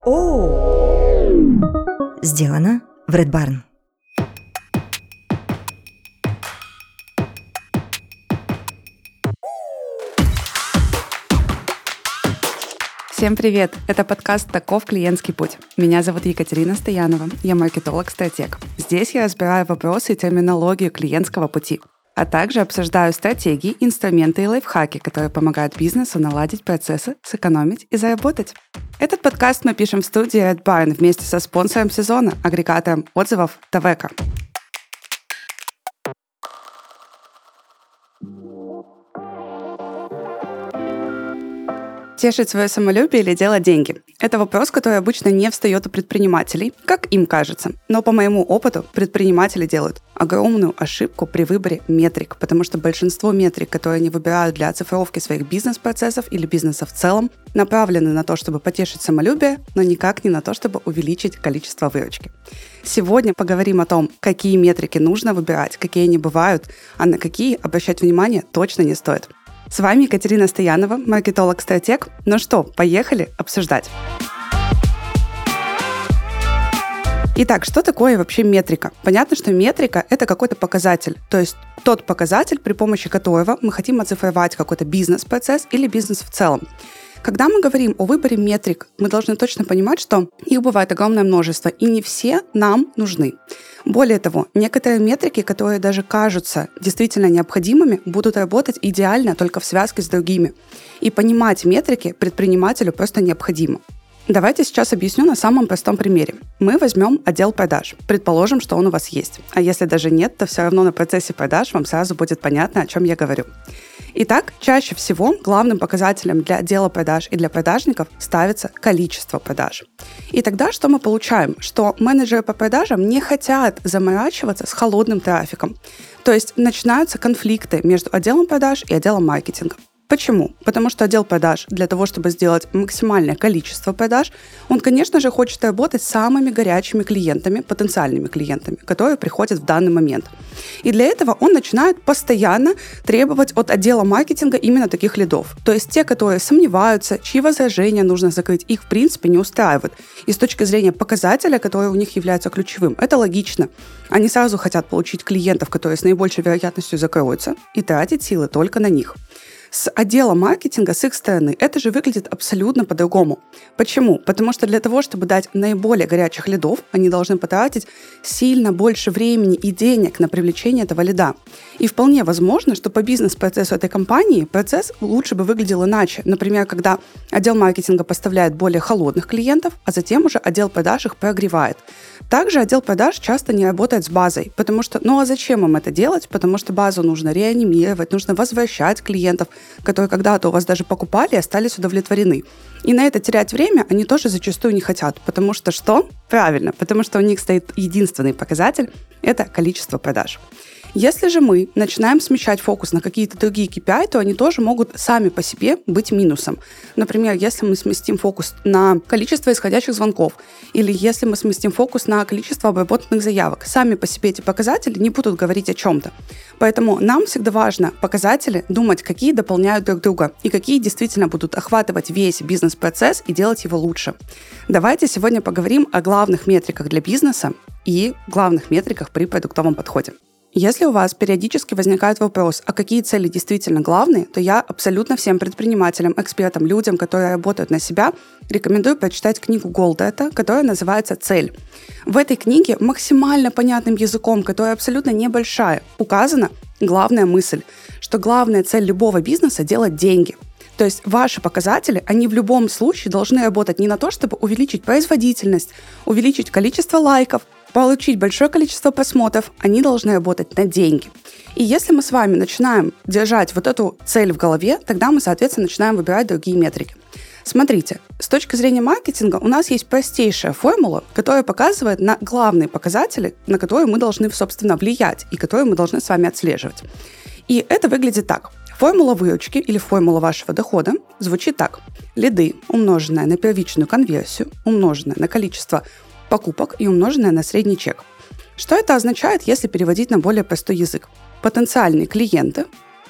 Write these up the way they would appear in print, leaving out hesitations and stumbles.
Сделано в Red Barn. Всем привет! Это подкаст «Таков клиентский путь». Меня зовут Екатерина Стоянова, я маркетолог-стратег. Здесь я разбираю вопросы и терминологию клиентского пути, а также обсуждаю стратегии, инструменты и лайфхаки, которые помогают бизнесу наладить процессы, сэкономить и заработать. Этот подкаст мы пишем в студии Red Barn вместе со спонсором сезона, агрегатором отзывов Тавека. Тешить свое самолюбие или делать деньги? Это вопрос, который обычно не встает у предпринимателей, как им кажется. Но по моему опыту предприниматели делают огромную ошибку при выборе метрик, потому что большинство метрик, которые они выбирают для оцифровки своих бизнес-процессов или бизнеса в целом, направлены на то, чтобы потешить самолюбие, но никак не на то, чтобы увеличить количество выручки. Сегодня поговорим о том, какие метрики нужно выбирать, какие они бывают, а на какие обращать внимание точно не стоит. С вами Екатерина Стоянова, маркетолог-стратег. Ну что, поехали обсуждать. Итак, что такое вообще метрика? Понятно, что метрика – это какой-то показатель, то есть тот показатель, при помощи которого мы хотим оцифровать какой-то бизнес-процесс или бизнес в целом. Когда мы говорим о выборе метрик, мы должны точно понимать, что их бывает огромное множество, и не все нам нужны. Более того, некоторые метрики, которые даже кажутся действительно необходимыми, будут работать идеально только в связке с другими. И понимать метрики предпринимателю просто необходимо. Давайте сейчас объясню на самом простом примере. Мы возьмем отдел продаж. Предположим, что он у вас есть. А если даже нет, то все равно на процессе продаж вам сразу будет понятно, о чем я говорю. Итак, чаще всего главным показателем для отдела продаж и для продажников ставится количество продаж. И тогда что мы получаем? Что менеджеры по продажам не хотят заморачиваться с холодным трафиком. То есть начинаются конфликты между отделом продаж и отделом маркетинга. Почему? Потому что отдел продаж для того, чтобы сделать максимальное количество продаж, он, конечно же, хочет работать с самыми горячими клиентами, потенциальными клиентами, которые приходят в данный момент. И для этого он начинает постоянно требовать от отдела маркетинга именно таких лидов. То есть те, которые сомневаются, чьи возражения нужно закрыть, их в принципе не устраивают. И с точки зрения показателя, который у них является ключевым, это логично. Они сразу хотят получить клиентов, которые с наибольшей вероятностью закроются, и тратить силы только на них. С отделом маркетинга, с их стороны, это же выглядит абсолютно по-другому. Почему? Потому что для того, чтобы дать наиболее горячих лидов, они должны потратить сильно больше времени и денег на привлечение этого лида. И вполне возможно, что по бизнес-процессу этой компании процесс лучше бы выглядел иначе. Например, когда отдел маркетинга поставляет более холодных клиентов, а затем уже отдел продаж их прогревает. Также отдел продаж часто не работает с базой, потому что, а зачем им это делать? Потому что базу нужно реанимировать, нужно возвращать клиентов, которые когда-то у вас даже покупали и остались удовлетворены. И на это терять время они тоже зачастую не хотят, потому что что? Правильно, потому что у них стоит единственный показатель – это количество продаж. Если же мы начинаем смещать фокус на какие-то другие KPI, то они тоже могут сами по себе быть минусом. Например, если мы сместим фокус на количество исходящих звонков, или если мы сместим фокус на количество обработанных заявок, сами по себе эти показатели не будут говорить о чем-то. Поэтому нам всегда важно показатели думать, какие дополняют друг друга и какие действительно будут охватывать весь бизнес-процесс и делать его лучше. Давайте сегодня поговорим о главных метриках для бизнеса и главных метриках при продуктовом подходе. Если у вас периодически возникает вопрос, а какие цели действительно главные, то я абсолютно всем предпринимателям, экспертам, людям, которые работают на себя, рекомендую прочитать книгу Голдрата, которая называется «Цель». В этой книге максимально понятным языком, которая абсолютно небольшая, указана главная мысль, что главная цель любого бизнеса – делать деньги. То есть ваши показатели, они в любом случае должны работать не на то, чтобы увеличить производительность, увеличить количество лайков, получить большое количество просмотров, они должны работать на деньги. И если мы с вами начинаем держать вот эту цель в голове, тогда мы, соответственно, начинаем выбирать другие метрики. Смотрите, с точки зрения маркетинга у нас есть простейшая формула, которая показывает на главные показатели, на которые мы должны, собственно, влиять и которые мы должны с вами отслеживать. И это выглядит так. Формула выручки или формула вашего дохода звучит так. Лиды, умноженное на первичную конверсию, умноженное на количество покупок и умноженное на средний чек. Что это означает, если переводить на более простой язык? Потенциальные клиенты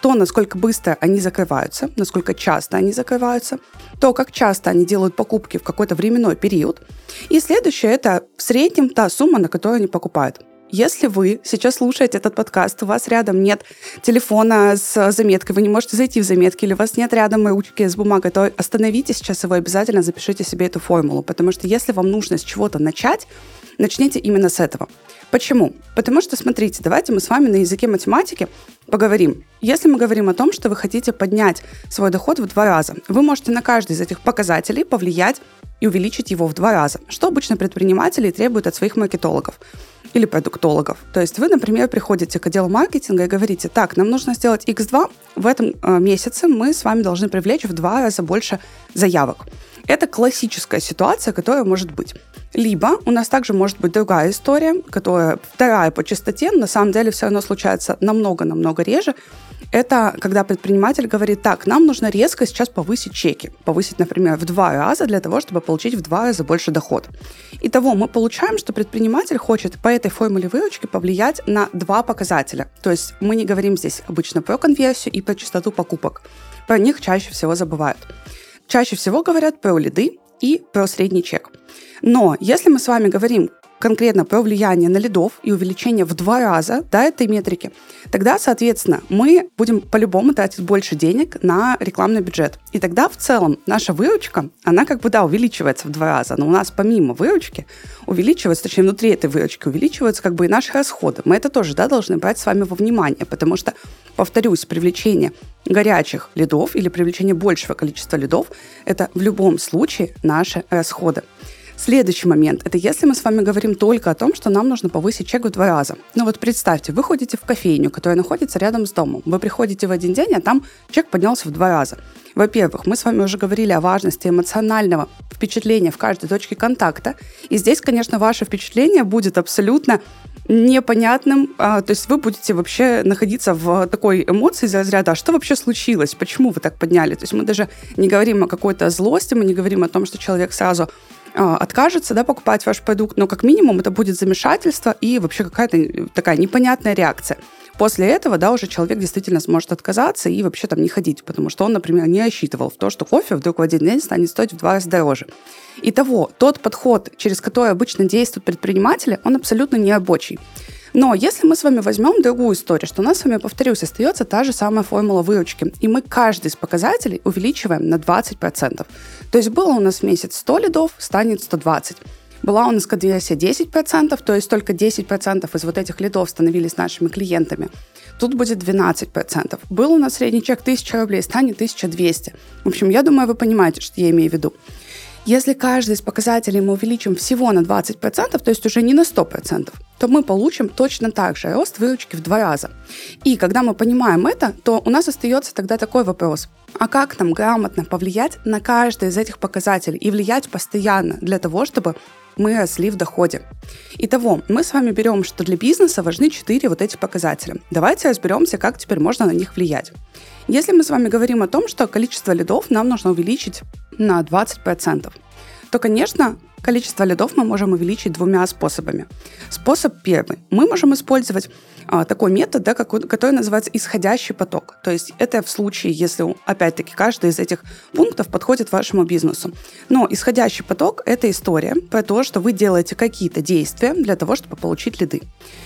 то, насколько быстро они закрываются, насколько часто они закрываются, то, как часто они делают покупки в какой-то временной период. И следующее – это в среднем та сумма, на которую они покупают. Если вы сейчас слушаете этот подкаст, у вас рядом нет телефона с заметкой, вы не можете зайти в заметки, или у вас нет рядом ручки с бумагой, то остановитесь сейчас и вы обязательно запишите себе эту формулу, потому что если вам нужно с чего-то начать, начните именно с этого. Почему? Потому что, смотрите, давайте мы с вами на языке математики поговорим. Если мы говорим о том, что вы хотите поднять свой доход в 2 раза, вы можете на каждый из этих показателей повлиять и увеличить его в 2 раза, что обычно предприниматели требуют от своих маркетологов или продуктологов. То есть вы, например, приходите к отделу маркетинга и говорите: так, нам нужно сделать X2, в этом месяце мы с вами должны привлечь в 2 раза больше заявок. Это классическая ситуация, которая может быть. Либо у нас также может быть другая история, которая вторая по частоте, но на самом деле все равно случается намного-намного реже. Это когда предприниматель говорит: так, нам нужно резко сейчас повысить чеки. Повысить, например, в 2 раза для того, чтобы получить в 2 раза больше доход. Итого мы получаем, что предприниматель хочет по этой формуле выручки повлиять на 2 показателя. То есть мы не говорим здесь обычно про конверсию и про частоту покупок. Про них чаще всего забывают. Чаще всего говорят про лиды и про средний чек. Но если мы с вами говорим конкретно про влияние на лидов и увеличение в 2 раза этой метрики, тогда, соответственно, мы будем по-любому тратить больше денег на рекламный бюджет. И тогда в целом наша выручка, она увеличивается в 2 раза. Но у нас помимо выручки увеличивается, точнее, внутри этой выручки увеличиваются и наши расходы. Мы это тоже должны брать с вами во внимание, потому что, повторюсь, привлечение горячих лидов или привлечение большего количества лидов – это в любом случае наши расходы. Следующий момент – это если мы с вами говорим только о том, что нам нужно повысить чек в 2 раза. Ну вот представьте, вы ходите в кофейню, которая находится рядом с домом. Вы приходите в один день, а там чек поднялся в 2 раза. Во-первых, мы с вами уже говорили о важности эмоционального впечатления в каждой точке контакта. И здесь, конечно, ваше впечатление будет абсолютно непонятным, то есть вы будете вообще находиться в такой эмоции из разряда: а что вообще случилось, почему вы так подняли? То есть мы даже не говорим о какой-то злости, мы не говорим о том, что человек сразу откажется покупать ваш продукт, но как минимум это будет замешательство и вообще какая-то такая непонятная реакция. После этого, уже человек действительно сможет отказаться и вообще там не ходить, потому что он, например, не рассчитывал в то, что кофе вдруг в один день станет стоить в 2 раза дороже. Итого, тот подход, через который обычно действуют предприниматели, он абсолютно не рабочий. Но если мы с вами возьмем другую историю, что у нас с вами, повторюсь, остается та же самая формула выручки, и мы каждый из показателей увеличиваем на 20%. То есть было у нас в месяц 100 лидов, станет 120. Была у нас конверсия 10%, то есть только 10% из вот этих лидов становились нашими клиентами. Тут будет 12%. Был у нас средний чек 1000 рублей, станет 1200. В общем, я думаю, вы понимаете, что я имею в виду. Если каждый из показателей мы увеличим всего на 20%, то есть уже не на 100%, то мы получим точно так же рост выручки в 2 раза. И когда мы понимаем это, то у нас остается тогда такой вопрос: а как нам грамотно повлиять на каждый из этих показателей и влиять постоянно для того, чтобы мы росли в доходе? Итого, мы с вами берем, что для бизнеса важны 4 вот эти показателя. Давайте разберемся, как теперь можно на них влиять. Если мы с вами говорим о том, что количество лидов нам нужно увеличить на 20%, то, конечно, количество лидов мы можем увеличить 2 способами. Способ первый. Мы можем использовать такой метод, который называется исходящий поток. То есть это в случае, если, опять-таки, каждый из этих пунктов подходит вашему бизнесу. Но исходящий поток – это история про то, что вы делаете какие-то действия для того, чтобы получить лиды.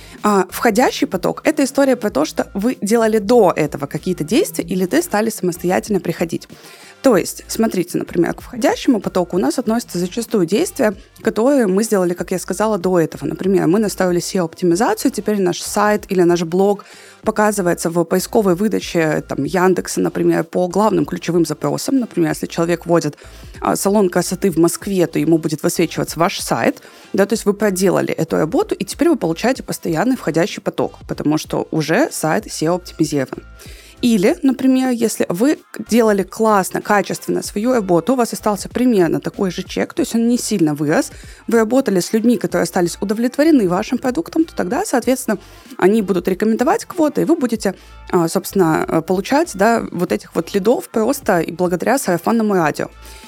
Входящий поток – это история про то, что вы делали до этого какие-то действия, и лиды стали самостоятельно приходить. То есть, смотрите, например, к входящему потоку у нас относятся зачастую действия, которые мы сделали, как я сказала, до этого. Например, мы настроили SEO-оптимизацию, теперь наш сайт или наш блог показывается в поисковой выдаче Яндекса, например, по главным ключевым запросам. Например, если человек вводит салон красоты в Москве, то ему будет высвечиваться ваш сайт. То есть вы проделали эту работу, и теперь вы получаете постоянный входящий поток, потому что уже сайт SEO-оптимизирован. Или, например, если вы делали классно, качественно свою работу, у вас остался примерно такой же чек, то есть он не сильно вырос, вы работали с людьми, которые остались удовлетворены вашим продуктом, то тогда, соответственно, они будут рекомендовать кого-то, и вы будете, собственно, получать вот этих лидов просто и благодаря сарафанному радио.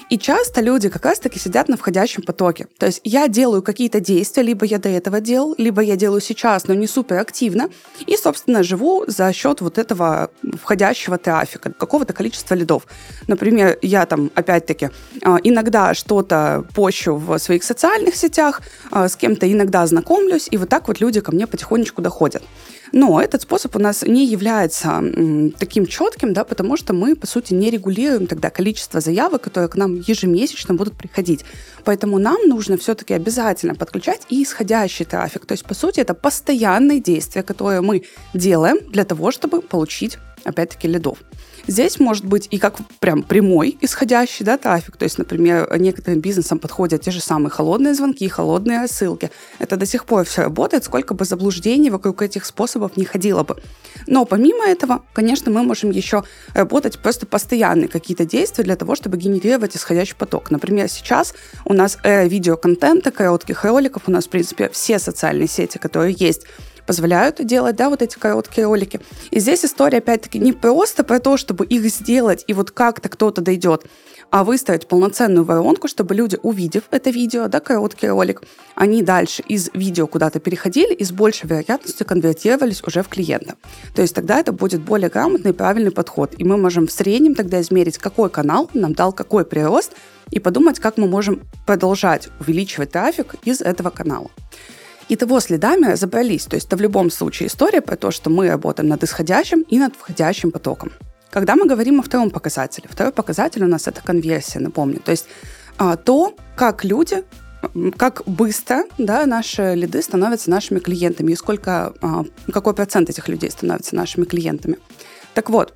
И часто люди как раз-таки сидят на входящем потоке. То есть я делаю какие-то действия, либо я до этого делал, либо я делаю сейчас, но не суперактивно, и, собственно, живу за счет вот этого входящего трафика, какого-то количества лидов. Например, я там, опять-таки, иногда что-то пощу в своих социальных сетях, с кем-то иногда знакомлюсь, и вот так вот люди ко мне потихонечку доходят. Но этот способ у нас не является таким четким, да, потому что мы, по сути, не регулируем тогда количество заявок, которые к нам ежемесячно будут приходить. Поэтому нам нужно все-таки обязательно подключать и исходящий трафик. То есть, по сути, это постоянные действия, которые мы делаем для того, чтобы получить, опять-таки, лидов. Здесь может быть и как прям прямой исходящий, да, трафик. То есть, например, некоторым бизнесам подходят те же самые холодные звонки, холодные рассылки. Это до сих пор все работает, сколько бы заблуждений вокруг этих способов не ходило бы. Но помимо этого, конечно, мы можем еще работать просто постоянные какие-то действия для того, чтобы генерировать исходящий поток. Например, сейчас у нас видеоконтента, коротких роликов, у нас, в принципе, все социальные сети, которые есть, позволяют делать, да, вот эти короткие ролики. И здесь история, опять-таки, не просто про то, чтобы их сделать, и вот как-то кто-то дойдет, а выставить полноценную воронку, чтобы люди, увидев это видео, да, короткий ролик, они дальше из видео куда-то переходили и с большей вероятностью конвертировались уже в клиента. То есть тогда это будет более грамотный и правильный подход. И мы можем в среднем тогда измерить, какой канал нам дал какой прирост, и подумать, как мы можем продолжать увеличивать трафик из этого канала. Итого, с лидами разобрались. То есть это в любом случае история про то, что мы работаем над исходящим и над входящим потоком. Когда мы говорим о втором показателе, второй показатель у нас это конверсия, напомню. То есть то, как люди, как быстро, да, наши лиды становятся нашими клиентами и какой процент этих людей становится нашими клиентами. Так вот,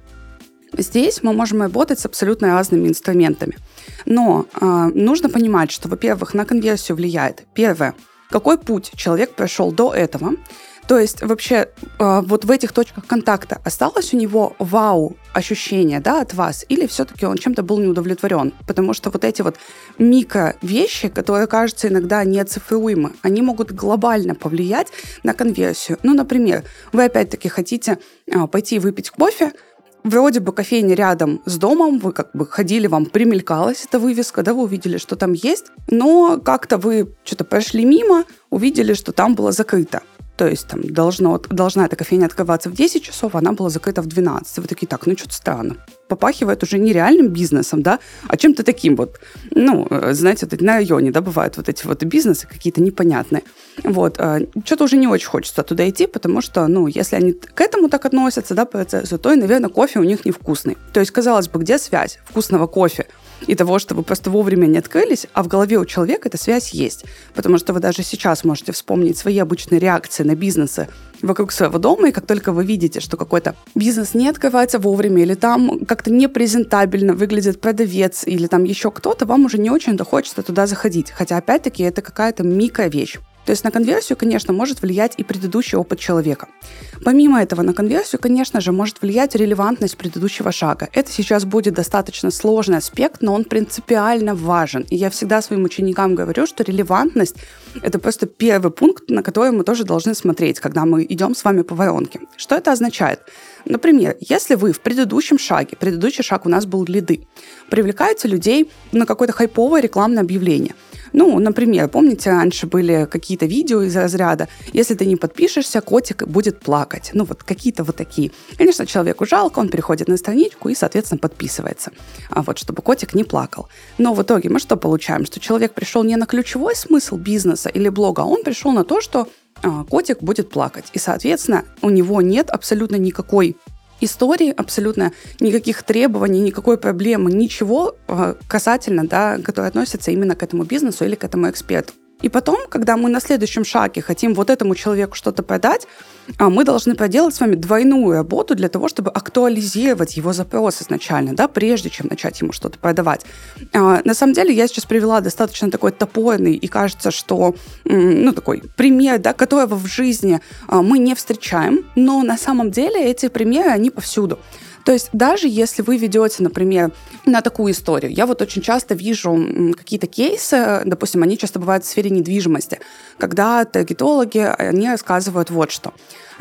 здесь мы можем работать с абсолютно разными инструментами. Но нужно понимать, что, во-первых, на конверсию влияет, первое, какой путь человек прошел до этого. То есть вообще вот в этих точках контакта осталось у него вау-ощущение, да, от вас, или все-таки он чем-то был неудовлетворен? Потому что вот эти вот микро-вещи, которые, кажутся иногда неоцифруемы, они могут глобально повлиять на конверсию. Ну, например, вы опять-таки хотите пойти выпить кофе, вроде бы кофейня рядом с домом, вы как бы ходили, вам примелькалась эта вывеска, да, вы увидели, что там есть, но как-то вы что-то прошли мимо, увидели, что там было закрыто. То есть там должна эта кофейня открываться в 10 часов, а она была закрыта в 12. Вы такие, так, что-то странно. Попахивает уже не реальным бизнесом, да, а чем-то таким вот, знаете, вот на районе, да, бывают вот эти вот бизнесы какие-то непонятные. Вот, что-то уже не очень хочется туда идти, потому что, если они к этому так относятся, да, процессу, то, наверное, кофе у них невкусный. То есть, казалось бы, где связь вкусного кофе и того, что вы просто вовремя не открылись, а в голове у человека эта связь есть. Потому что вы даже сейчас можете вспомнить свои обычные реакции на бизнесы вокруг своего дома, и как только вы видите, что какой-то бизнес не открывается вовремя, или там как-то непрезентабельно выглядит продавец, или там еще кто-то, вам уже не очень-то хочется туда заходить. Хотя, опять-таки, это какая-то микровещь. То есть на конверсию, конечно, может влиять и предыдущий опыт человека. Помимо этого, на конверсию, конечно же, может влиять релевантность предыдущего шага. Это сейчас будет достаточно сложный аспект, но он принципиально важен. И я всегда своим ученикам говорю, что релевантность – это просто первый пункт, на который мы тоже должны смотреть, когда мы идем с вами по воронке. Что это означает? Например, если вы в предыдущий шаг у нас был лиды, привлекаете людей на какое-то хайповое рекламное объявление. Например, помните, раньше были какие-то видео из разряда «Если ты не подпишешься, котик будет плакать». Вот какие-то вот такие. Конечно, человеку жалко, он переходит на страничку и, соответственно, подписывается, чтобы котик не плакал. Но в итоге мы что получаем? Что человек пришел не на ключевой смысл бизнеса или блога, а он пришел на то, что котик будет плакать. И, соответственно, у него нет абсолютно никакой истории, абсолютно никаких требований, никакой проблемы, ничего касательно, да, которое относится именно к этому бизнесу или к этому эксперту. И потом, когда мы на следующем шаге хотим вот этому человеку что-то продать, мы должны проделать с вами двойную работу для того, чтобы актуализировать его запрос изначально, да, прежде чем начать ему что-то продавать. На самом деле, я сейчас привела достаточно такой топорный и кажется, что такой пример, да, которого в жизни мы не встречаем, но на самом деле эти примеры, они повсюду. То есть даже если вы ведете, например, на такую историю, я вот очень часто вижу какие-то кейсы, допустим, они часто бывают в сфере недвижимости, когда таргетологи, они рассказывают вот что.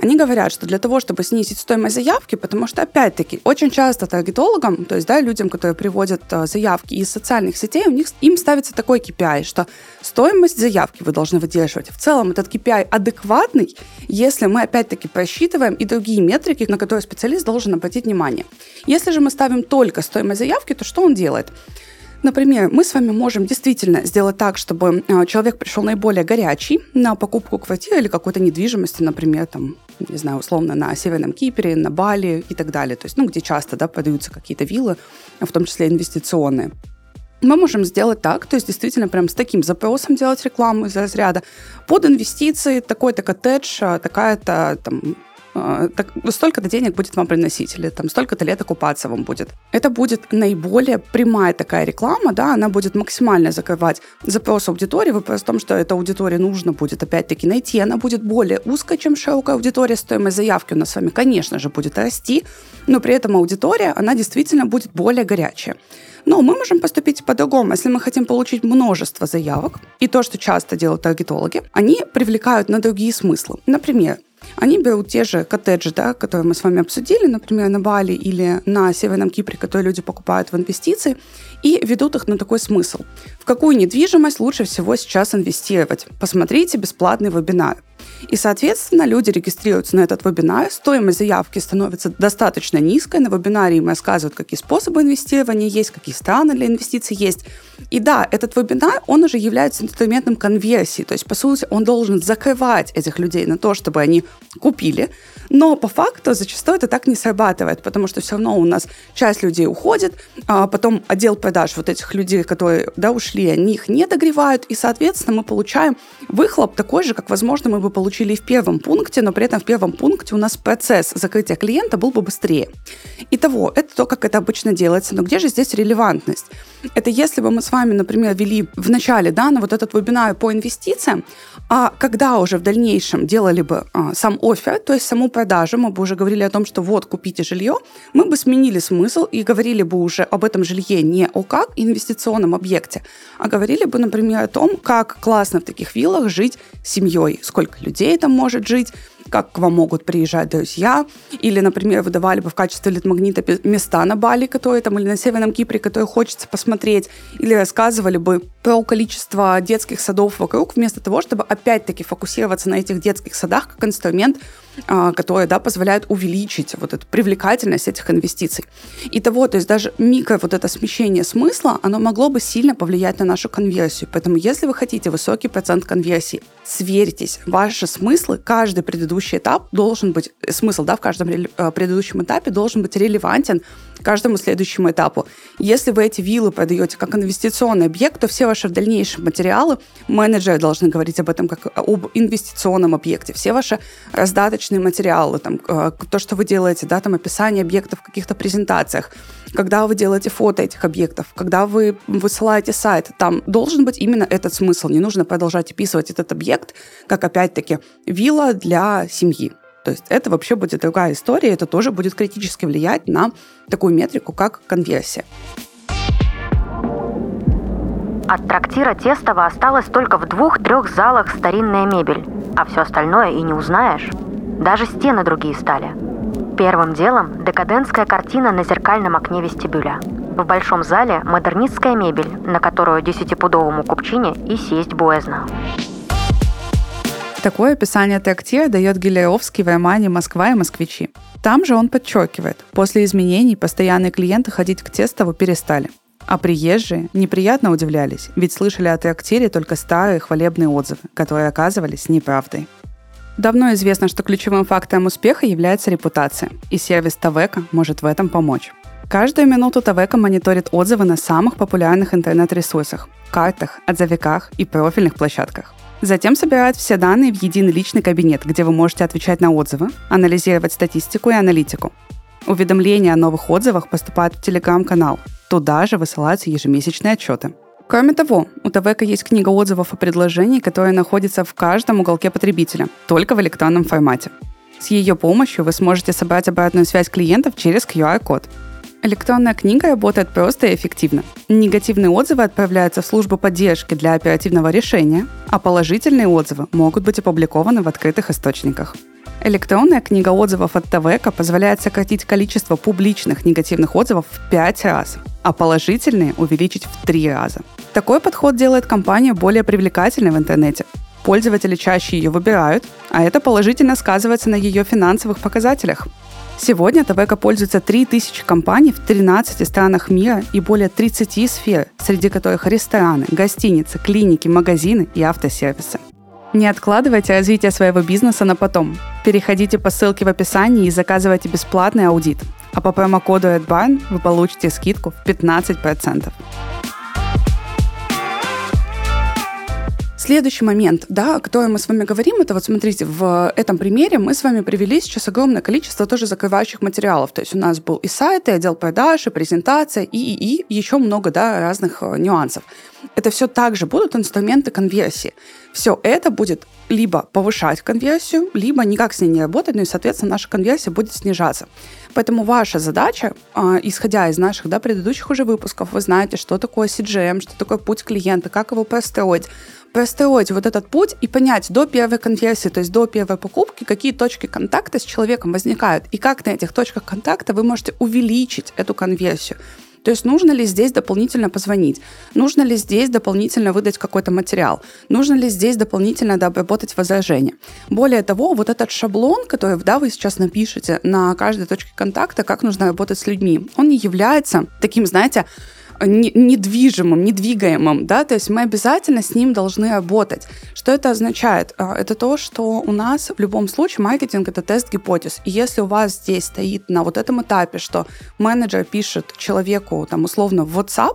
Они говорят, что для того, чтобы снизить стоимость заявки, потому что, опять-таки, очень часто таргетологам, то есть, да, людям, которые приводят заявки из социальных сетей, им ставится такой KPI, что стоимость заявки вы должны выдерживать. В целом этот KPI адекватный, если мы, опять-таки, просчитываем и другие метрики, на которые специалист должен обратить внимание. Если же мы ставим только стоимость заявки, то что он делает? Например, мы с вами можем действительно сделать так, чтобы человек пришел наиболее горячий на покупку квартиры или какой-то недвижимости, например, там, не знаю, условно, на Северном Кипре, на Бали и так далее. То есть, где часто, да, продаются какие-то виллы, в том числе инвестиционные. Мы можем сделать так, то есть действительно прям с таким запросом делать рекламу из разряда под инвестиции, такой-то коттедж, такая-то там столько-то денег будет вам приносить, или там столько-то лет окупаться вам будет. Это будет наиболее прямая такая реклама, да, она будет максимально закрывать запрос аудитории. Вопрос в том, что эту аудиторию нужно будет опять-таки найти, она будет более узкой, чем широкая аудитория. Стоимость заявки у нас с вами, конечно же, будет расти, но при этом аудитория, она действительно будет более горячая. Но мы можем поступить по-другому. Если мы хотим получить множество заявок, и то, что часто делают таргетологи, они привлекают на другие смыслы. Например, они берут те же коттеджи, да, которые мы с вами обсудили, например, на Бали или на Северном Кипре, которые люди покупают в инвестиции, и ведут их на такой смысл. В какую недвижимость лучше всего сейчас инвестировать? Посмотрите бесплатный вебинар. И, соответственно, люди регистрируются на этот вебинар, стоимость заявки становится достаточно низкой, на вебинаре им рассказывают, какие способы инвестирования есть, какие страны для инвестиций есть. И да, этот вебинар, он уже является инструментом конверсии, то есть, по сути, он должен закрывать этих людей на то, чтобы они купили, но по факту зачастую это так не срабатывает, потому что все равно у нас часть людей уходит, а потом отдел продаж вот этих людей, которые, да, ушли, они их не догревают, и, соответственно, мы получаем выхлоп такой же, как, возможно, мы бы получили и в первом пункте, но при этом в первом пункте у нас процесс закрытия клиента был бы быстрее. Итого, это то, как это обычно делается, но где же здесь релевантность? Это если бы мы с вами, например, вели в начале, да, на вот этот вебинар по инвестициям, а когда уже в дальнейшем делали бы сам оффер, то есть саму продажу, мы бы уже говорили о том, что вот, купите жилье, мы бы сменили смысл и говорили бы уже об этом жилье не о как инвестиционном объекте, а говорили бы, например, о том, как классно в таких виллах жить семьей, сколько людей там может жить, как к вам могут приезжать друзья, или, например, выдавали бы в качестве лид-магнита места на Бали, которые там, или на Северном Кипре, которые хочется посмотреть, или рассказывали бы про количество детских садов вокруг, вместо того, чтобы опять-таки фокусироваться на этих детских садах как инструмент, который, да, позволяет увеличить вот эту привлекательность этих инвестиций. Итого, то есть даже микро вот это смещение смысла, оно могло бы сильно повлиять на нашу конверсию. Поэтому если вы хотите высокий процент конверсии, сверьтесь, ваши смыслы, каждый предыдущий этап должен быть, смысл, да, в каждом предыдущем этапе должен быть релевантен каждому следующему этапу. Если вы эти виллы продаете как инвестиционный объект, то все ваши дальнейшие материалы, менеджеры должны говорить об этом как об инвестиционном объекте. Все ваши раздаточные материалы, там, то, что вы делаете, да, там, описание объектов в каких-то презентациях, когда вы делаете фото этих объектов, когда вы высылаете сайт, там должен быть именно этот смысл. Не нужно продолжать описывать этот объект как, опять-таки, вилла для семьи. То есть это вообще будет другая история, это тоже будет критически влиять на такую метрику, как конверсия. От трактира Тестово осталось только в 2-3 залах старинная мебель, а все остальное и не узнаешь. Даже стены другие стали. Первым делом декадентская картина на зеркальном окне вестибюля. В большом зале модернистская мебель, на которую 10-пудовому купчине и сесть боязно. Такое описание трактира дает Гелеровский в романе «Москва и москвичи». Там же он подчеркивает, после изменений постоянные клиенты ходить к Тестову перестали. А приезжие неприятно удивлялись, ведь слышали о трактире только старые хвалебные отзывы, которые оказывались неправдой. Давно известно, что ключевым фактором успеха является репутация, и сервис Тавека может в этом помочь. Каждую минуту Тавека мониторит отзывы на самых популярных интернет-ресурсах, картах, отзывиках и профильных площадках. Затем собирает все данные в единый личный кабинет, где вы можете отвечать на отзывы, анализировать статистику и аналитику. Уведомления о новых отзывах поступают в Telegram-канал. Туда же высылаются ежемесячные отчеты. Кроме того, у Тавека есть книга отзывов и предложений, которая находится в каждом уголке потребителя, только в электронном формате. С ее помощью вы сможете собрать обратную связь клиентов через QR-код. Электронная книга работает просто и эффективно. Негативные отзывы отправляются в службу поддержки для оперативного решения, а положительные отзывы могут быть опубликованы в открытых источниках. Электронная книга отзывов от ТВЭКа позволяет сократить количество публичных негативных отзывов в 5 раз, а положительные увеличить в 3 раза. Такой подход делает компанию более привлекательной в интернете. Пользователи чаще ее выбирают, а это положительно сказывается на ее финансовых показателях. Сегодня ТВЭКа пользуется 3000 компаний в 13 странах мира и более 30 сфер, среди которых рестораны, гостиницы, клиники, магазины и автосервисы. Не откладывайте развитие своего бизнеса на потом. Переходите по ссылке в описании и заказывайте бесплатный аудит. А по промокоду RedBarn вы получите скидку в 15%. Следующий момент, о котором мы с вами говорим, это вот смотрите, в этом примере мы с вами привели сейчас огромное количество тоже закрывающих материалов. То есть у нас был и сайт, и отдел продаж, и презентация, и еще много разных нюансов. Это все также будут инструменты конверсии. Все это будет либо повышать конверсию, либо никак с ней не работать, и, соответственно, наша конверсия будет снижаться. Поэтому ваша задача, исходя из наших предыдущих уже выпусков, вы знаете, что такое CGM, что такое путь клиента, как его простроить вот этот путь и понять до первой конверсии, то есть до первой покупки, какие точки контакта с человеком возникают, и как на этих точках контакта вы можете увеличить эту конверсию. То есть нужно ли здесь дополнительно позвонить, нужно ли здесь дополнительно выдать какой-то материал, нужно ли здесь дополнительно обработать возражения. Более того, вот этот шаблон, который вы сейчас напишете на каждой точке контакта, как нужно работать с людьми, он не является таким, недвижимым, недвигаемым, то есть мы обязательно с ним должны работать. Что это означает? Это то, что у нас в любом случае маркетинг — это тест гипотез. И если у вас здесь стоит на вот этом этапе, что менеджер пишет человеку, условно, в WhatsApp,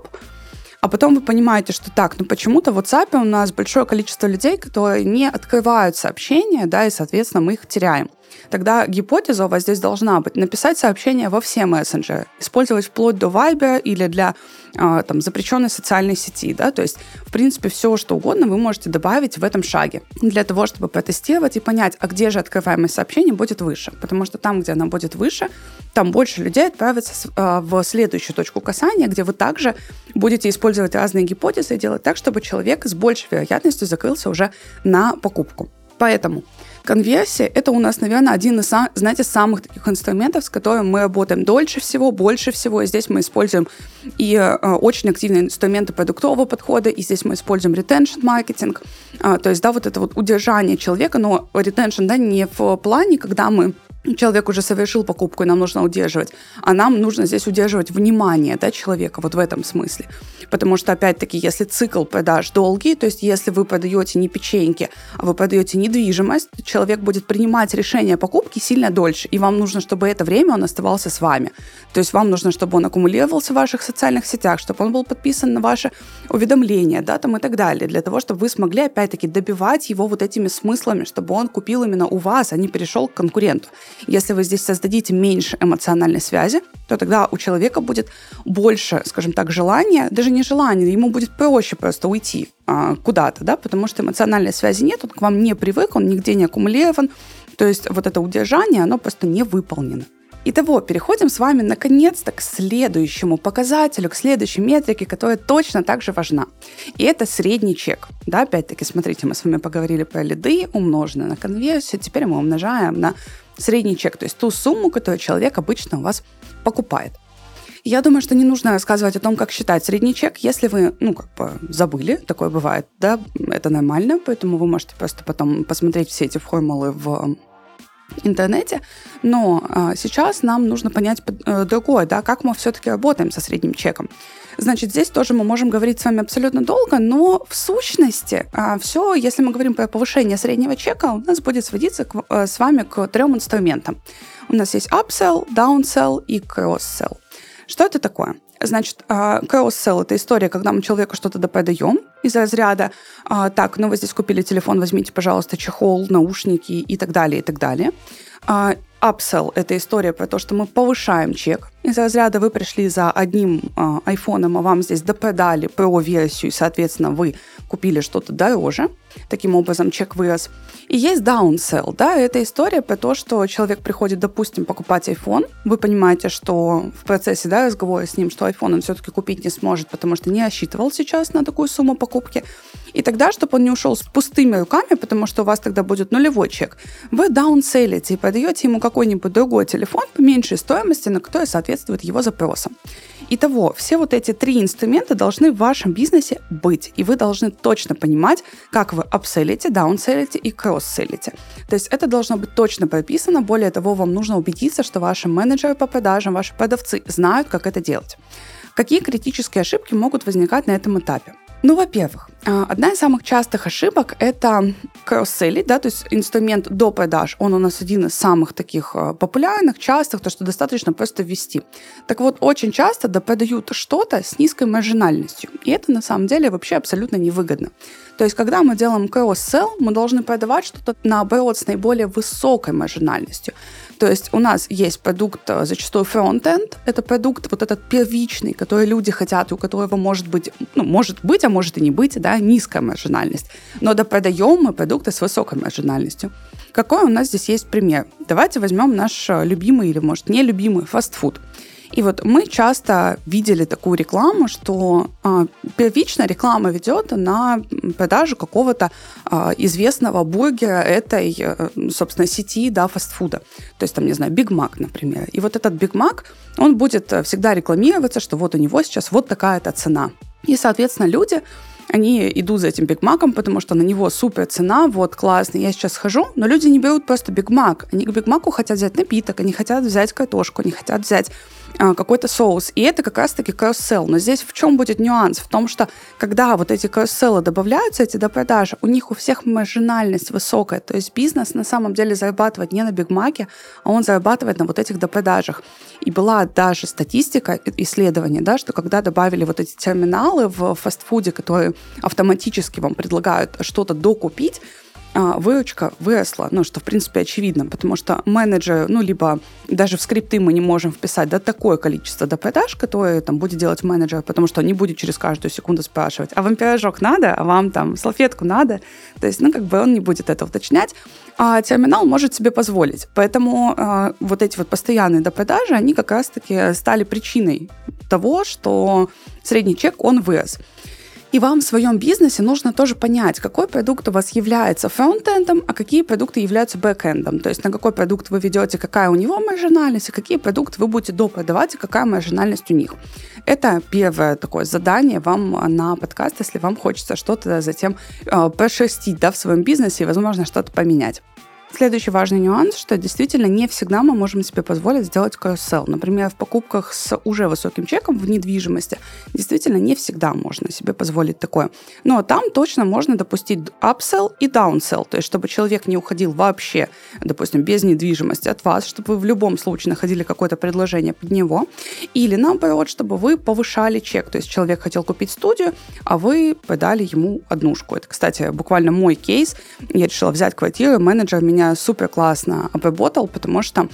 а потом вы понимаете, что почему-то в WhatsApp у нас большое количество людей, которые не открывают сообщения, и, соответственно, мы их теряем. Тогда гипотеза у вас здесь должна быть написать сообщение во все мессенджеры, использовать вплоть до Viber или для запрещенной социальной сети. То есть, в принципе, все, что угодно вы можете добавить в этом шаге для того, чтобы протестировать и понять, а где же открываемость сообщений будет выше. Потому что там, где она будет выше, там больше людей отправится в следующую точку касания, где вы также будете использовать разные гипотезы и делать так, чтобы человек с большей вероятностью закрылся уже на покупку. Поэтому конверсия — это у нас, наверное, один из, самых таких инструментов, с которым мы работаем дольше всего, больше всего. И здесь мы используем и очень активные инструменты продуктового подхода, и здесь мы используем retention-маркетинг, то есть, вот это вот удержание человека, но retention, не в плане, когда человек уже совершил покупку, и нам нужно удерживать, а нам нужно здесь удерживать внимание человека вот в этом смысле. Потому что, опять-таки, если цикл продаж долгий, то есть если вы продаете не печеньки, а вы продаете недвижимость, то человек будет принимать решение о покупке сильно дольше, и вам нужно, чтобы это время он оставался с вами. То есть вам нужно, чтобы он аккумулировался в ваших социальных сетях, чтобы он был подписан на ваши уведомления, и так далее, для того, чтобы вы смогли, опять-таки, добивать его вот этими смыслами, чтобы он купил именно у вас, а не перешел к конкуренту. Если вы здесь создадите меньше эмоциональной связи, то тогда у человека будет больше, скажем так, желания, даже не желания, ему будет проще просто уйти куда-то, потому что эмоциональной связи нет, он к вам не привык, он нигде не аккумулирован, то есть вот это удержание, оно просто не выполнено. Итого, переходим с вами наконец-то к следующему показателю, к следующей метрике, которая точно так же важна. И это средний чек. Опять-таки, смотрите, мы с вами поговорили про лиды, умноженное на конверсию, теперь мы умножаем на средний чек, то есть ту сумму, которую человек обычно у вас покупает. Я думаю, что не нужно рассказывать о том, как считать средний чек, если вы, забыли, такое бывает, это нормально, поэтому вы можете просто потом посмотреть все эти формулы в интернете, но сейчас нам нужно понять другое, как мы все-таки работаем со средним чеком. Значит, здесь тоже мы можем говорить с вами абсолютно долго, но в сущности все, если мы говорим про повышение среднего чека, у нас будет сводиться с вами к 3 инструментам. У нас есть upsell, downsell и cross-sell. Что это такое? Значит, cross-sell — это история, когда мы человеку что-то продаем из разряда вы здесь купили телефон, возьмите, пожалуйста, чехол, наушники и так далее, и так далее. Upsell — это история про то, что мы повышаем чек из разряда вы пришли за одним айфоном, а вам здесь допродали Pro-версию, и, соответственно, вы купили что-то дороже. Таким образом, чек вырос. И есть downsell, да, это история про то, что человек приходит, допустим, покупать iPhone, вы понимаете, что в процессе, да, разговора с ним, что iPhone он все-таки купить не сможет, потому что не рассчитывал сейчас на такую сумму покупки. И тогда, чтобы он не ушел с пустыми руками, потому что у вас тогда будет нулевой чек, вы даунселите и продаете ему какой-нибудь другой телефон по меньшей стоимости, на который соответствует его запросам. Итого, все вот эти 3 инструмента должны в вашем бизнесе быть, и вы должны точно понимать, как вы апселите, даунселите и кросселите. То есть это должно быть точно прописано, более того, вам нужно убедиться, что ваши менеджеры по продажам, ваши продавцы знают, как это делать. Какие критические ошибки могут возникать на этом этапе? Ну, во-первых, одна из самых частых ошибок – это кросс-селлинг, да, то есть инструмент до продаж, он у нас один из самых таких популярных, частых, то, что достаточно просто ввести. Так вот, очень часто допродают что-то с низкой маржинальностью, и это на самом деле вообще абсолютно невыгодно. То есть, когда мы делаем кросс-селл, мы должны продавать что-то, наоборот, с наиболее высокой маржинальностью. То есть у нас есть продукт, зачастую фронт-энд, это продукт вот этот первичный, который люди хотят, у которого может быть, а может и не быть, да, низкая маржинальность. Но допродаем мы продукты с высокой маржинальностью. Какой у нас здесь есть пример? Давайте возьмем наш любимый или, может, нелюбимый фастфуд. И вот мы часто видели такую рекламу, что первично реклама ведет на продажу какого-то известного бургера этой, собственно, сети, да, фастфуда. То есть, там, не знаю, Биг Мак, например. И вот этот Биг Мак, он будет всегда рекламироваться, что вот у него сейчас вот такая-то цена. И, соответственно, люди, они идут за этим Биг Маком, потому что на него супер цена, вот, классно, я сейчас схожу, но люди не берут просто Биг Мак. Они к Биг Маку хотят взять напиток, они хотят взять картошку, они хотят взять какой-то соус. И это как раз-таки кросс-селл. Но здесь в чем будет нюанс? В том, что когда вот эти кросс-селлы добавляются, эти допродажи, у них у всех маржинальность высокая. То есть бизнес на самом деле зарабатывает не на Биг Маке, а он зарабатывает на вот этих допродажах. И была даже статистика, исследование, да, что когда добавили вот эти терминалы в фастфуде, которые автоматически вам предлагают что-то докупить, выручка выросла, что, в принципе, очевидно, потому что менеджер, либо даже в скрипты мы не можем вписать, да, такое количество допродаж, которое там будет делать менеджер, потому что он не будет через каждую секунду спрашивать, а вам пирожок надо, а вам там салфетку надо, то есть, он не будет это уточнять, а терминал может себе позволить, поэтому вот эти вот постоянные допродажи, они как раз-таки стали причиной того, что средний чек, он вырос. И вам в своем бизнесе нужно тоже понять, какой продукт у вас является фронт-эндом, а какие продукты являются бэк-эндом. То есть на какой продукт вы ведете, какая у него маржинальность, и какие продукты вы будете допродавать, и какая маржинальность у них. Это первое такое задание вам на подкаст, если вам хочется что-то затем прошерстить, да, в своем бизнесе и, возможно, что-то поменять. Следующий важный нюанс, что действительно не всегда мы можем себе позволить сделать кросс-селл. Например, в покупках с уже высоким чеком в недвижимости действительно не всегда можно себе позволить такое. Но там точно можно допустить upsell и downsell, то есть чтобы человек не уходил вообще, допустим, без недвижимости от вас, чтобы вы в любом случае находили какое-то предложение под него, или наоборот, чтобы вы повышали чек, то есть человек хотел купить студию, а вы подали ему однушку. Это, кстати, буквально мой кейс. Я решила взять квартиру, менеджер меня супер классно обработал, потому что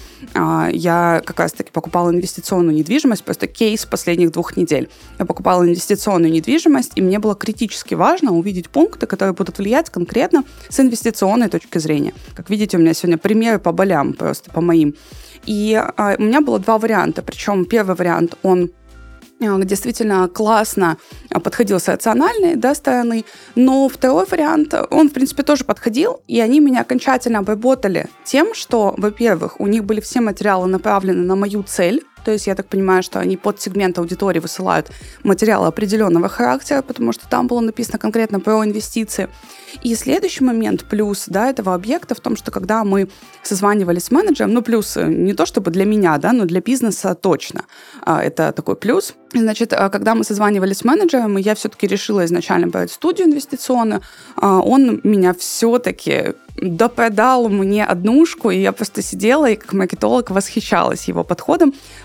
я как раз-таки покупала инвестиционную недвижимость, просто кейс последних 2 недель. Я покупала инвестиционную недвижимость, и мне было критически важно увидеть пункты, которые будут влиять конкретно с инвестиционной точки зрения. Как видите, у меня сегодня примеры по болям, просто по моим. И у меня было 2 варианта, причем первый вариант, он действительно классно подходил с рациональной, да, стороны, но второй вариант, он, в принципе, тоже подходил, и они меня окончательно обработали тем, что, во-первых, у них были все материалы направлены на мою цель, то есть я так понимаю, что они под сегмент аудитории высылают материалы определенного характера, потому что там было написано конкретно про инвестиции. И следующий момент, плюс, да, этого объекта в том, что когда мы созванивались с менеджером, плюс не то чтобы для меня, да, но для бизнеса точно, это такой плюс. Значит, когда мы созванивались с менеджером, и я все-таки решила изначально брать студию инвестиционную, он меня все-таки допродал мне однушку, и я просто сидела и как маркетолог восхищалась его подходом,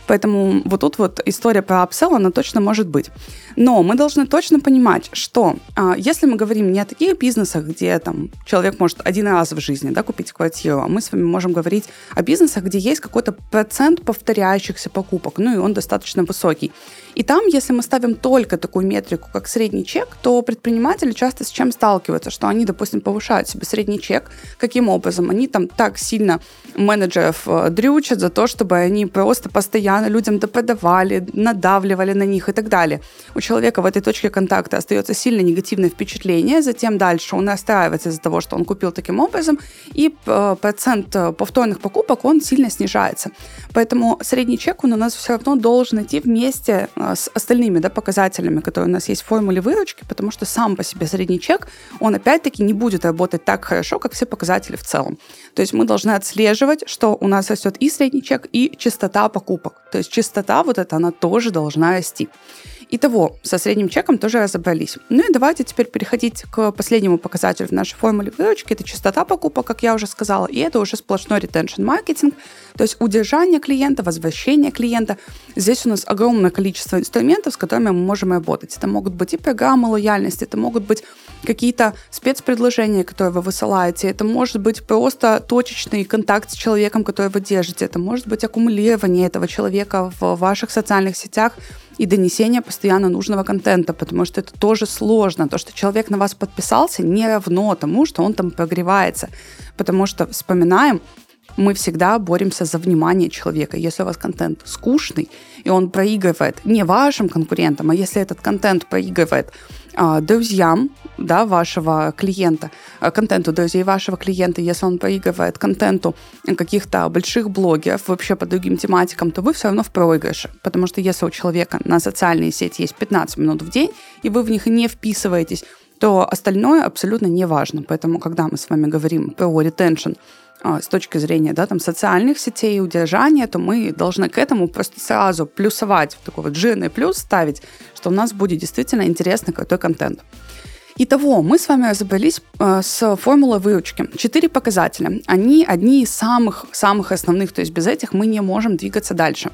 Поэтому вот тут вот история про апселл, она точно может быть. Но мы должны точно понимать, что если мы говорим не о таких бизнесах, где там человек может один раз в жизни, да, купить квартиру, а мы с вами можем говорить о бизнесах, где есть какой-то процент повторяющихся покупок, и он достаточно высокий. И там, если мы ставим только такую метрику, как средний чек, то предприниматели часто с чем сталкиваются, что они, допустим, повышают себе средний чек. Каким образом? Они там так сильно менеджеров дрючат за то, чтобы они просто постоянно людям допродавали, надавливали на них и так далее. У человека в этой точке контакта остается сильно негативное впечатление, затем дальше он расстраивается из-за того, что он купил таким образом, и процент повторных покупок, он сильно снижается. Поэтому средний чек, он у нас все равно должен идти вместе с остальными, да, показателями, которые у нас есть в формуле выручки, потому что сам по себе средний чек, он опять-таки не будет работать так хорошо, как все показатели в целом. То есть мы должны отслеживать, что у нас растет и средний чек, и частота покупок. То есть частота вот эта, она тоже должна расти. Итого, со средним чеком тоже разобрались. И давайте теперь переходить к последнему показателю в нашей формуле выручки. Это частота покупок, как я уже сказала, и это уже сплошной ретеншн-маркетинг, то есть удержание клиента, возвращение клиента. Здесь у нас огромное количество инструментов, с которыми мы можем работать. Это могут быть и программы лояльности, это могут быть какие-то спецпредложения, которые вы высылаете, это может быть просто точечный контакт с человеком, который вы держите, это может быть аккумулирование этого человека в ваших социальных сетях, и донесение постоянно нужного контента, потому что это тоже сложно. То, что человек на вас подписался, не равно тому, что он там прогревается. Потому что, вспоминаем, мы всегда боремся за внимание человека. Если у вас контент скучный, и он проигрывает не вашим конкурентам, а если этот контент проигрывает друзьям, да, вашего клиента, контенту друзей вашего клиента, если он проигрывает контенту каких-то больших блогеров вообще по другим тематикам, то вы все равно в проигрыше. Потому что если у человека на социальные сети есть 15 минут в день, и вы в них не вписываетесь, то остальное абсолютно не важно. Поэтому, когда мы с вами говорим про ретеншн с точки зрения, да, там, социальных сетей и удержания, то мы должны к этому просто сразу плюсовать, такой вот жирный плюс ставить, что у нас будет действительно интересный крутой контент. Итого, мы с вами разобрались с формулой выручки. 4 показателя. Они одни из самых основных, то есть без этих мы не можем двигаться дальше.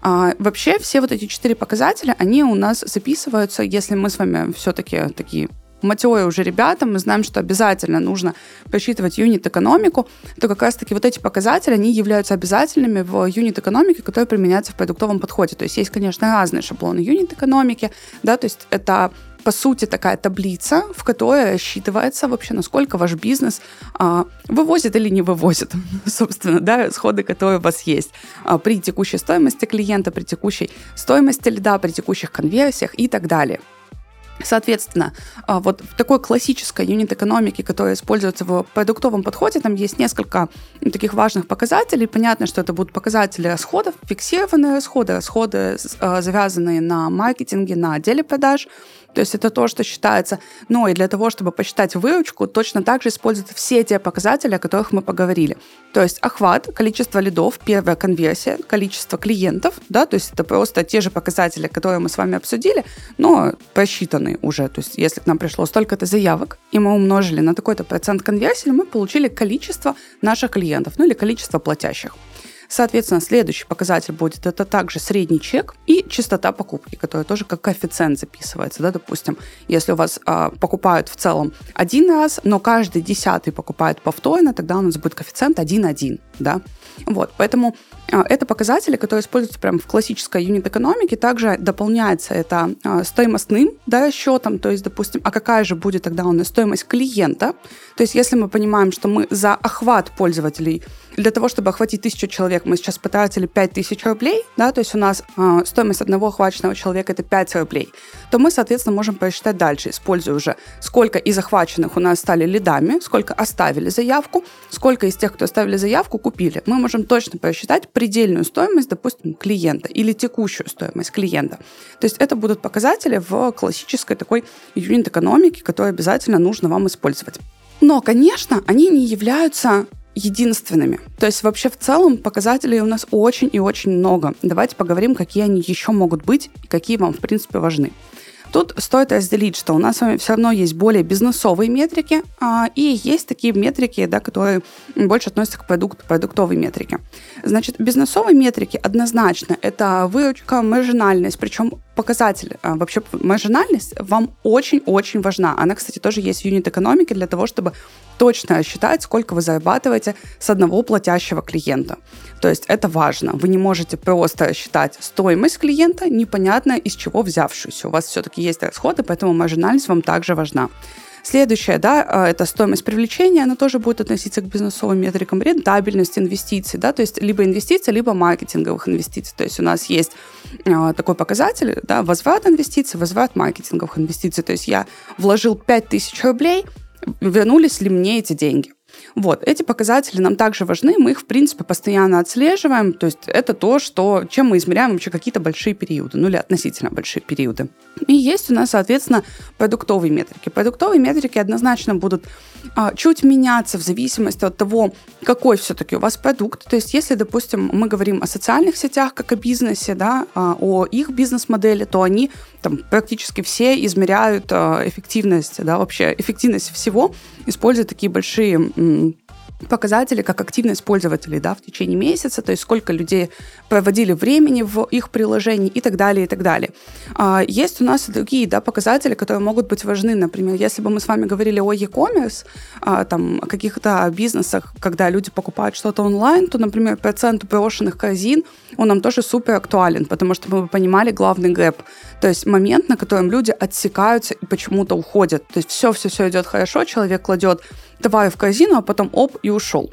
Вообще все вот эти 4 показателя, они у нас записываются, если мы с вами все-таки такие матерые уже ребята, мы знаем, что обязательно нужно просчитывать юнит-экономику, то как раз-таки вот эти показатели, они являются обязательными в юнит-экономике, которые применяются в продуктовом подходе. То есть есть, конечно, разные шаблоны юнит-экономики, да, то есть это по сути, такая таблица, в которой рассчитывается вообще, насколько ваш бизнес вывозит или не вывозит, собственно, да, расходы, которые у вас есть при текущей стоимости клиента, при текущей стоимости лида, при текущих конверсиях и так далее. Соответственно, вот в такой классической юнит-экономике, которая используется в продуктовом подходе, там есть несколько таких важных показателей. Понятно, что это будут показатели расходов, фиксированные расходы, завязанные на маркетинге, на отделе продаж. То есть это то, что считается. Но и для того, чтобы посчитать выручку, точно так же используют все те показатели, о которых мы поговорили. То есть охват, количество лидов, первая конверсия, количество клиентов, да, то есть это просто те же показатели, которые мы с вами обсудили, но просчитанные уже. То есть если к нам пришло столько-то заявок, и мы умножили на такой-то процент конверсии, мы получили количество наших клиентов, или количество платящих. Соответственно, следующий показатель будет это также средний чек и частота покупки, которая тоже как коэффициент записывается. Да? Допустим, если у вас покупают в целом один раз, но каждый 10-й покупает повторно, тогда у нас будет коэффициент 1,1. Да? Вот, поэтому это показатели, которые используются прямо в классической юнит-экономике. Также дополняется это стоимостным, да, расчетом, то есть, допустим, а какая же будет тогда у нас стоимость клиента? То есть если мы понимаем, что мы за охват пользователей, для того, чтобы охватить 1000 человек, мы сейчас потратили 5000 рублей, да, то есть у нас стоимость одного охваченного человека – это 5 рублей, то мы, соответственно, можем посчитать дальше, используя уже, сколько из охваченных у нас стали лидами, сколько оставили заявку, сколько из тех, кто оставили заявку, купили. Мы можем точно посчитать предельную стоимость, допустим, клиента или текущую стоимость клиента. То есть это будут показатели в классической такой юнит-экономике, которую обязательно нужно вам использовать. Но, конечно, они не являются единственными. То есть вообще в целом показателей у нас очень и очень много. Давайте поговорим, какие они еще могут быть и какие вам, в принципе, важны. Тут стоит разделить, что у нас с вами все равно есть более бизнесовые метрики, и есть такие метрики, да, которые больше относятся к продуктовой метрике. Значит, бизнесовые метрики однозначно это выручка, маржинальность, причем показатель, вообще маржинальность вам очень-очень важна. Она, кстати, тоже есть в юнит-экономике для того, чтобы точно рассчитать, сколько вы зарабатываете с одного платящего клиента. То есть это важно. Вы не можете просто рассчитать стоимость клиента, непонятно из чего взявшуюся. У вас все-таки есть расходы, поэтому маржинальность вам также важна. Следующее, да, это стоимость привлечения, она тоже будет относиться к бизнесовым метрикам, рентабельность инвестиций, да, то есть либо инвестиций, либо маркетинговых инвестиций. То есть у нас есть такой показатель, да, возврат инвестиций, возврат маркетинговых инвестиций. То есть я вложил 5000 рублей, вернулись ли мне эти деньги? Вот, эти показатели нам также важны, мы их, в принципе, постоянно отслеживаем, то есть это то, чем мы измеряем вообще какие-то большие периоды, или относительно большие периоды. И есть у нас, соответственно, продуктовые метрики. Продуктовые метрики однозначно будут чуть меняться в зависимости от того, какой все-таки у вас продукт. То есть если, допустим, мы говорим о социальных сетях, как о бизнесе, да, о их бизнес-модели, то они там практически все измеряют эффективность, да, вообще эффективность всего, используя такие большие показатели, как активность пользователей, да, в течение месяца, то есть сколько людей проводили времени в их приложении и так далее, и так далее. Есть у нас и другие, да, показатели, которые могут быть важны. Например, если бы мы с вами говорили о e-commerce, там, о каких-то бизнесах, когда люди покупают что-то онлайн, то, например, процент брошенных корзин, он нам тоже супер актуален, потому что мы понимали главный гэп, то есть момент, на котором люди отсекаются и почему-то уходят. То есть все идет хорошо, человек кладет товары в корзину, а потом и ушел.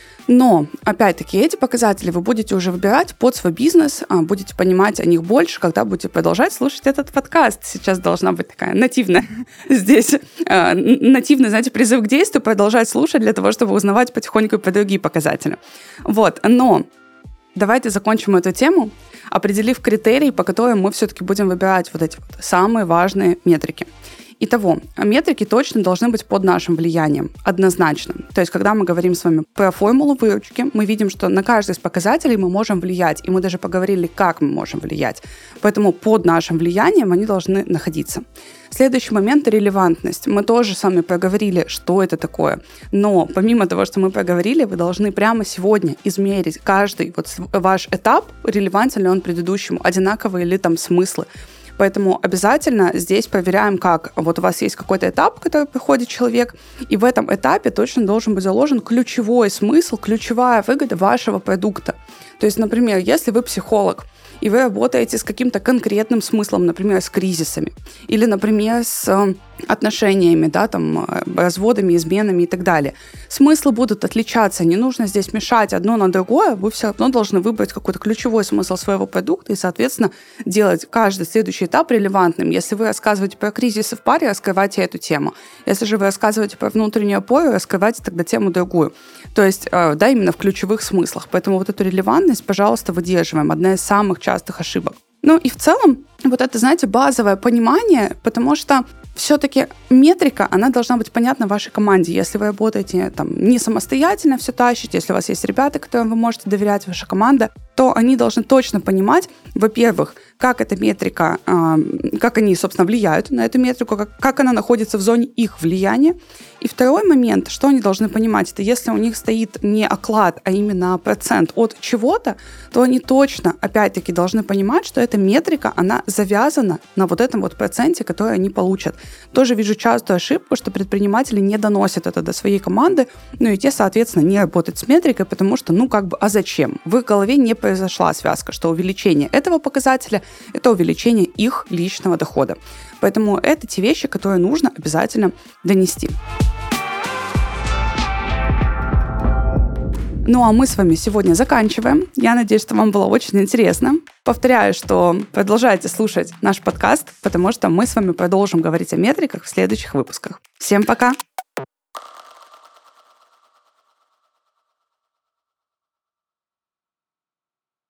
Но, опять-таки, эти показатели вы будете уже выбирать под свой бизнес, будете понимать о них больше, когда будете продолжать слушать этот подкаст. Сейчас должна быть такая нативная здесь, нативный, знаете, призыв к действию, продолжать слушать для того, чтобы узнавать потихоньку про другие показатели. Вот, но давайте закончим эту тему, определив критерии, по которым мы все-таки будем выбирать вот эти вот самые важные метрики. Итого, метрики точно должны быть под нашим влиянием, однозначно. То есть, когда мы говорим с вами про формулу выручки, мы видим, что на каждый из показателей мы можем влиять, и мы даже поговорили, как мы можем влиять. Поэтому под нашим влиянием они должны находиться. Следующий момент – релевантность. Мы тоже с вами проговорили, что это такое. Но помимо того, что мы проговорили, вы должны прямо сегодня измерить каждый вот ваш этап, релевантен ли он предыдущему, одинаковые ли там смыслы. Поэтому обязательно здесь проверяем, как вот у вас есть какой-то этап, который проходит человек, и в этом этапе точно должен быть заложен ключевой смысл, ключевая выгода вашего продукта. То есть, например, если вы психолог, и вы работаете с каким-то конкретным смыслом, например, с кризисами, или, например, с отношениями, да, там, разводами, изменами и так далее. Смыслы будут отличаться, не нужно здесь мешать одно на другое, вы все равно должны выбрать какой-то ключевой смысл своего продукта и, соответственно, делать каждый следующий этап релевантным. Если вы рассказываете про кризисы в паре, раскрывайте эту тему. Если же вы рассказываете про внутреннюю опору, раскрывайте тогда тему другую. То есть, да, именно в ключевых смыслах. Поэтому вот эту релевантность, пожалуйста, выдерживаем. Одна из самых частых ошибок. Ну и в целом, вот это, знаете, базовое понимание, потому что все-таки метрика, она должна быть понятна вашей команде. Если вы работаете там не самостоятельно все тащите, если у вас есть ребята, которым вы можете доверять, ваша команда, то они должны точно понимать, во-первых, как эта метрика, как они, собственно, влияют на эту метрику, как она находится в зоне их влияния. И второй момент, что они должны понимать, это если у них стоит не оклад, а именно процент от чего-то, то они точно, опять-таки, должны понимать, что эта метрика, она завязана на вот этом вот проценте, который они получат. Тоже вижу частую ошибку, что предприниматели не доносят это до своей команды, ну и те, соответственно, не работают с метрикой, потому что, а зачем? В их голове не произошла связка, что увеличение этого показателя – это увеличение их личного дохода. Поэтому это те вещи, которые нужно обязательно донести. Ну а мы с вами сегодня заканчиваем. Я надеюсь, что вам было очень интересно. Повторяю, что продолжайте слушать наш подкаст, потому что мы с вами продолжим говорить о метриках в следующих выпусках. Всем пока!